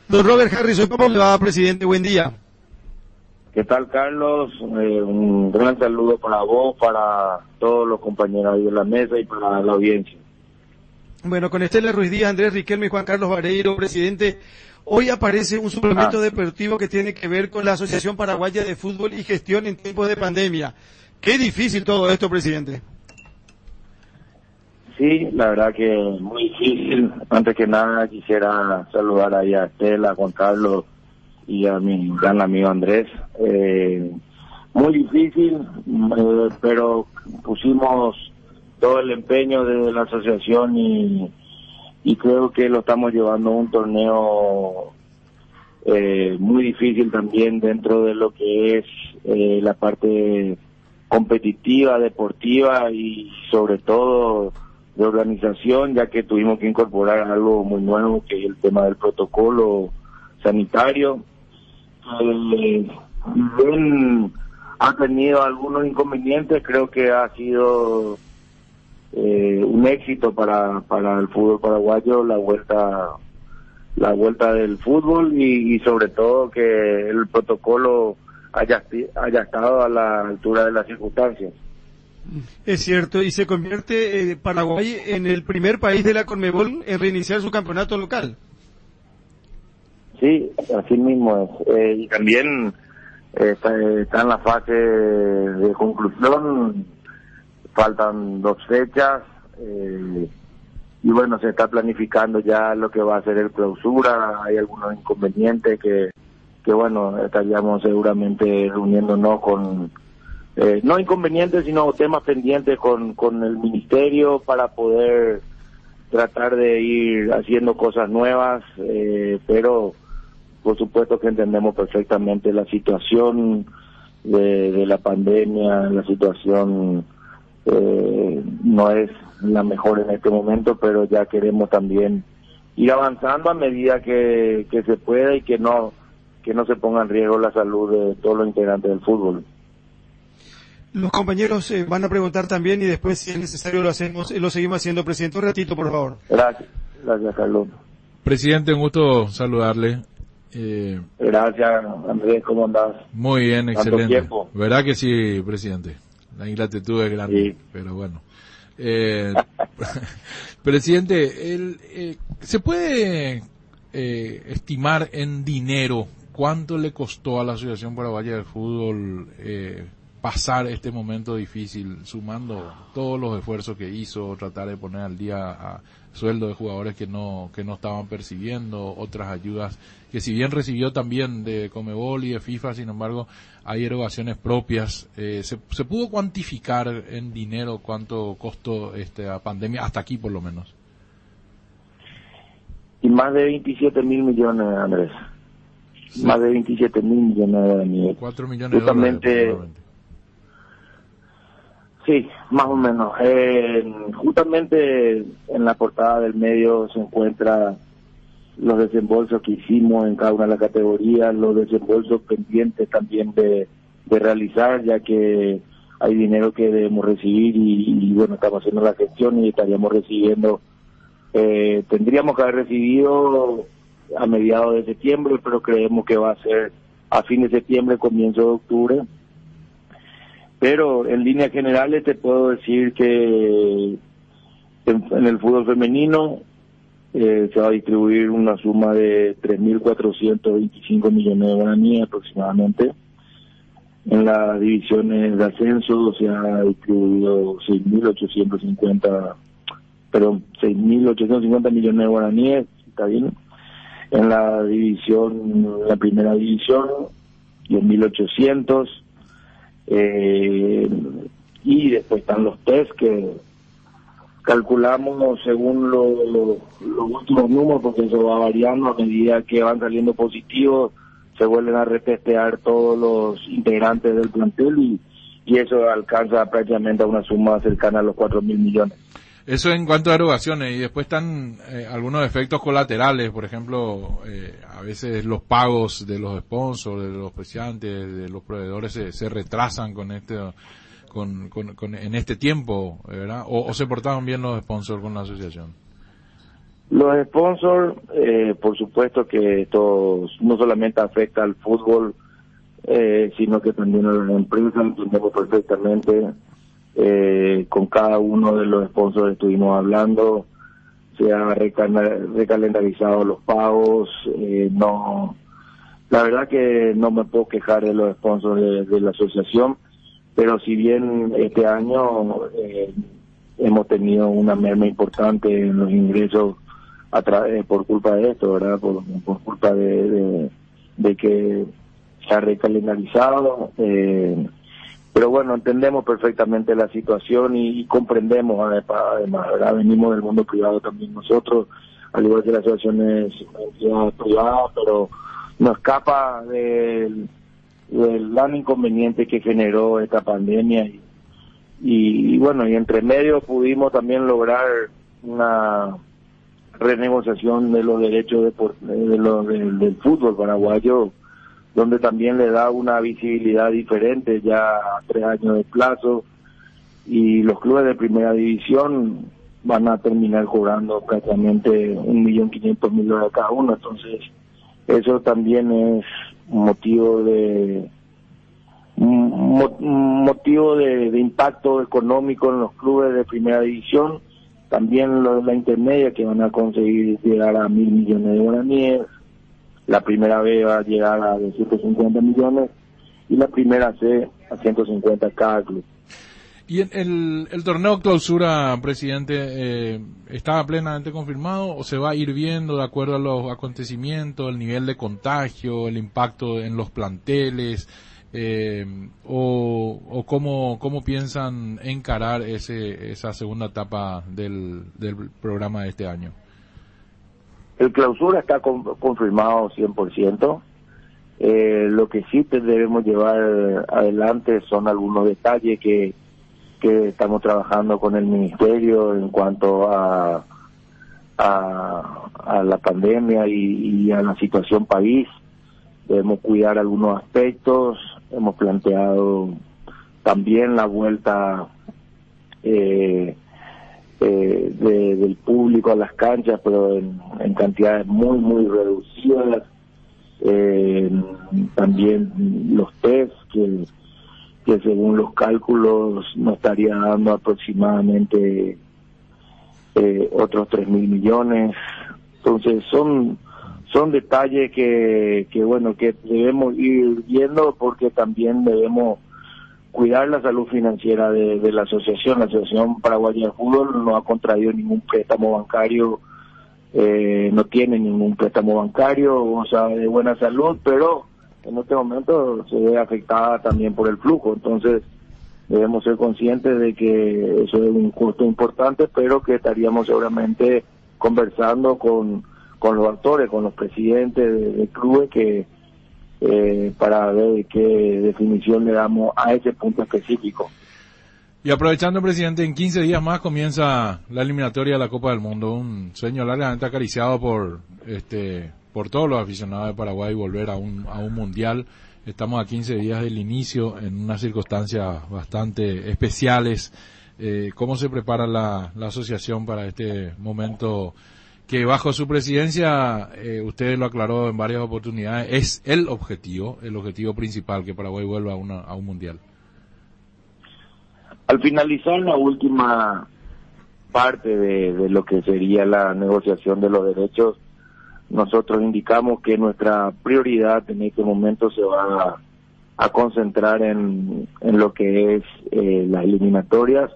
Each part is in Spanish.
Don Robert Harrison, ¿cómo le va, presidente? Buen día. ¿Qué tal, Carlos? Un gran saludo para vos, para todos los compañeros ahí de la mesa y para la audiencia. Bueno, con Estela Ruiz Díaz, Andrés Riquelme y Juan Carlos Vareiro, presidente, hoy aparece un suplemento deportivo que tiene que ver con la Asociación Paraguaya de Fútbol y Gestión en tiempos de pandemia. Qué difícil todo esto, presidente. Sí, la verdad que muy difícil. Antes que nada quisiera saludar ahí a Estela, a Juan Carlos y a mi gran amigo Andrés. Muy difícil, pero pusimos todo el empeño de la asociación y creo que lo estamos llevando a un torneo muy difícil también dentro de lo que es la parte competitiva, deportiva y sobre todo de organización, ya que tuvimos que incorporar algo muy nuevo que es el tema del protocolo sanitario. Bien, ha tenido algunos inconvenientes, creo que ha sido un éxito para el fútbol paraguayo la vuelta del fútbol y sobre todo que el protocolo haya estado a la altura de las circunstancias. Es cierto, y se convierte Paraguay en el primer país de la Conmebol en reiniciar su campeonato local. Sí, así mismo es. Y también está en la fase de conclusión, faltan 2 fechas, y bueno, se está planificando ya lo que va a ser el clausura. Hay algunos inconvenientes que bueno, estaríamos seguramente reuniéndonos con, no inconvenientes, sino temas pendientes con el ministerio para poder tratar de ir haciendo cosas nuevas, pero por supuesto que entendemos perfectamente la situación de la pandemia, la situación no es la mejor en este momento, pero ya queremos también ir avanzando a medida que se pueda y que no se ponga en riesgo la salud de todos los integrantes del fútbol. Los compañeros van a preguntar también y después, si es necesario, lo seguimos haciendo. Presidente, un ratito, por favor. Gracias, Carlos. Presidente, un gusto saludarle. Gracias, Andrés, ¿cómo andás? Muy bien, ¿Tanto excelente. tiempo? ¿Verdad que sí, presidente? La ingratitud es grande, sí. Pero bueno. Presidente, ¿se puede estimar en dinero cuánto le costó a la Asociación Paraguaya de Fútbol pasar este momento difícil, sumando todos los esfuerzos que hizo, tratar de poner al día a sueldo de jugadores que no estaban percibiendo, otras ayudas que si bien recibió también de Conmebol y de FIFA, sin embargo hay erogaciones propias? ¿Se pudo cuantificar en dinero cuánto costó esta pandemia hasta aquí por lo menos? Y más de 27 mil millones, Andrés. Sí. Más de 27 mil millones de dólares. 4 millones de dólares. Sí, más o menos. Justamente en la portada del medio se encuentra los desembolsos que hicimos en cada una de las categorías, los desembolsos pendientes también de realizar, ya que hay dinero que debemos recibir y bueno, estamos haciendo la gestión y estaríamos recibiendo, tendríamos que haber recibido a mediados de septiembre, pero creemos que va a ser a fin de septiembre, comienzo de octubre. Pero en líneas generales te puedo decir que en el fútbol femenino se va a distribuir una suma de 3.425 millones de guaraníes aproximadamente. En las divisiones de ascenso se ha distribuido 6.850 millones de guaraníes, está bien. En la primera división, 10.800. Y después están los test que calculamos según los últimos números, porque eso va variando a medida que van saliendo positivos, se vuelven a retestear todos los integrantes del plantel y eso alcanza prácticamente a una suma cercana a los 4.000 millones. Eso en cuanto a erogaciones, y después están algunos efectos colaterales, por ejemplo, a veces los pagos de los sponsors, de los auspiciantes, de los proveedores se retrasan con en este tiempo, ¿verdad? O se portaron bien los sponsors con la asociación. Los sponsors, por supuesto que esto no solamente afecta al fútbol, sino que también a las empresas, entendemos perfectamente. Con cada uno de los sponsors estuvimos hablando, se han recalendarizado los pagos, no, la verdad que no me puedo quejar de los sponsors de la asociación, pero si bien este año hemos tenido una merma importante en los ingresos por culpa de esto, ¿verdad? Por culpa de que se ha recalendarizado, pero bueno, entendemos perfectamente la situación y comprendemos además, ¿verdad? Venimos del mundo privado también nosotros, al igual que las asociaciones privadas, pero no escapa del gran inconveniente que generó esta pandemia y bueno, y entre medio pudimos también lograr una renegociación de los derechos del fútbol paraguayo, donde también le da una visibilidad diferente ya a 3 años de plazo, y los clubes de primera división van a terminar cobrando prácticamente $1.500.000 cada uno. Entonces eso también es un motivo de impacto económico en los clubes de primera división. También los de la intermedia, que van a conseguir llegar a 1.000 millones de guaraníes. La primera B va a llegar a 250 millones y la primera C a 150 cada club. ¿Y en el torneo clausura, presidente, está plenamente confirmado o se va a ir viendo de acuerdo a los acontecimientos, el nivel de contagio, el impacto en los planteles, o cómo piensan encarar esa segunda etapa del programa de este año? El clausura está confirmado 100%. Lo que sí debemos llevar adelante son algunos detalles que estamos trabajando con el ministerio en cuanto a la pandemia y a la situación país. Debemos cuidar algunos aspectos. Hemos planteado también la vuelta del público a las canchas, pero en cantidades muy, muy reducidas. También los test que según los cálculos nos estaría dando aproximadamente otros 3.000 millones. Entonces son detalles que bueno, que debemos ir viendo, porque también debemos cuidar la salud financiera de la asociación. La Asociación Paraguaya de Fútbol no ha contraído ningún préstamo bancario, no tiene ningún préstamo bancario, o sea, de buena salud, pero en este momento se ve afectada también por el flujo. Entonces debemos ser conscientes de que eso es un costo importante, pero que estaríamos seguramente conversando con los actores, con los presidentes de clubes, para ver qué definición le damos a ese punto específico. Y aprovechando, presidente, en 15 días más comienza la eliminatoria de la Copa del Mundo, un sueño largamente acariciado por todos los aficionados de Paraguay, volver a un mundial. Estamos a 15 días del inicio en unas circunstancias bastante especiales. ¿Cómo se prepara la asociación para este momento que bajo su presidencia, usted lo aclaró en varias oportunidades, es el objetivo principal, que Paraguay vuelva a un mundial? Al finalizar la última parte de lo que sería la negociación de los derechos, nosotros indicamos que nuestra prioridad en este momento se va a concentrar en lo que es las eliminatorias.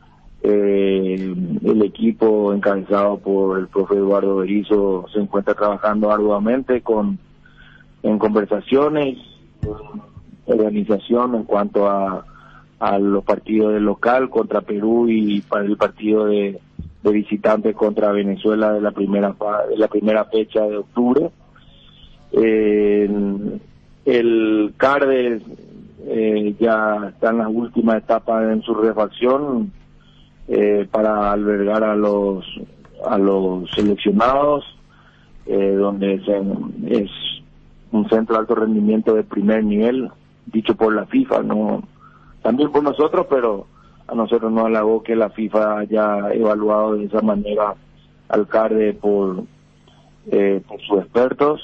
El equipo encabezado por el profe Eduardo Berizzo se encuentra trabajando arduamente en conversaciones, organización en cuanto a los partidos de local contra Perú y para el partido de visitante contra Venezuela de la primera fecha de octubre. El CARDES ya está en las últimas etapas en su refacción para albergar a los seleccionados, donde es un centro de alto rendimiento de primer nivel, dicho por la FIFA, no también por nosotros, pero a nosotros nos halagó que la FIFA haya evaluado de esa manera Alcalde por sus expertos.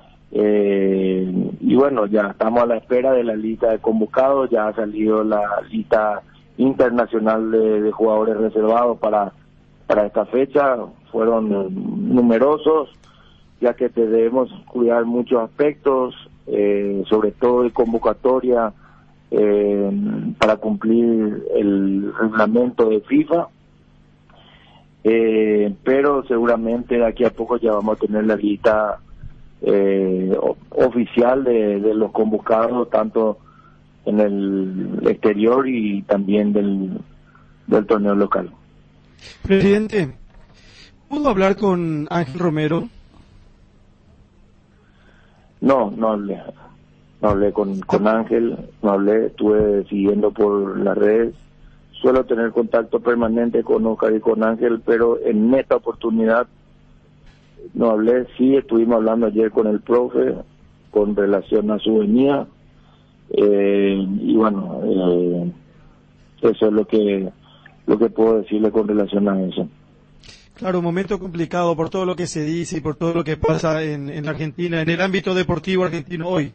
Y bueno, ya estamos a la espera de la lista de convocados. Ya ha salido la lista internacional de jugadores reservados para esta fecha. Fueron numerosos, ya que debemos cuidar muchos aspectos, sobre todo de convocatoria, para cumplir el reglamento de FIFA. Pero seguramente de aquí a poco ya vamos a tener la lista oficial de los convocados, tanto en el exterior y también del torneo local. Presidente, ¿pudo hablar con Ángel Romero? No hablé con Ángel, estuve siguiendo por las redes. Suelo tener contacto permanente con Oscar y con Ángel, pero en esta oportunidad no hablé. Sí, estuvimos hablando ayer con el profe con relación a su venida, y bueno, eso es lo que puedo decirle con relación a eso. Claro, un momento complicado por todo lo que se dice y por todo lo que pasa en Argentina, en el ámbito deportivo argentino hoy.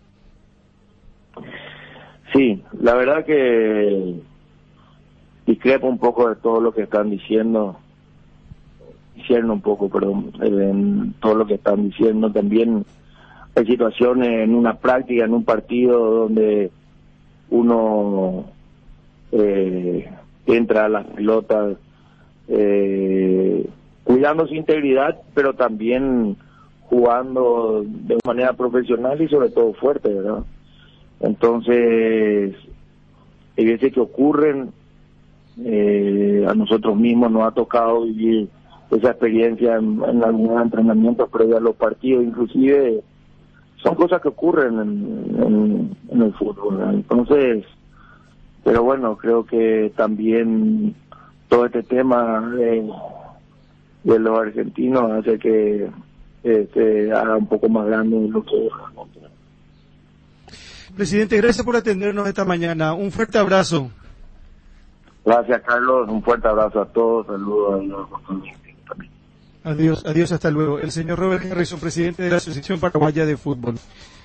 Sí, la verdad que discrepo un poco de todo lo que están diciendo, en todo lo que están diciendo. También hay situaciones en una práctica, en un partido, donde uno entra a las pelotas cuidando su integridad, pero también jugando de manera profesional y sobre todo fuerte, ¿verdad? Entonces, hay veces que ocurren. A nosotros mismos nos ha tocado vivir esa experiencia en algunos entrenamientos previos a los partidos. Inclusive son cosas que ocurren en el fútbol, ¿verdad? Entonces, pero bueno, creo que también todo este tema de los argentinos hace que se haga un poco más grande de lo que es. Presidente, gracias por atendernos esta mañana. Un fuerte abrazo. Gracias, Carlos. Un fuerte abrazo a todos. Saludos a los también. Adiós, hasta luego. El señor Robert Harrison, presidente de la Asociación Paraguaya de Fútbol.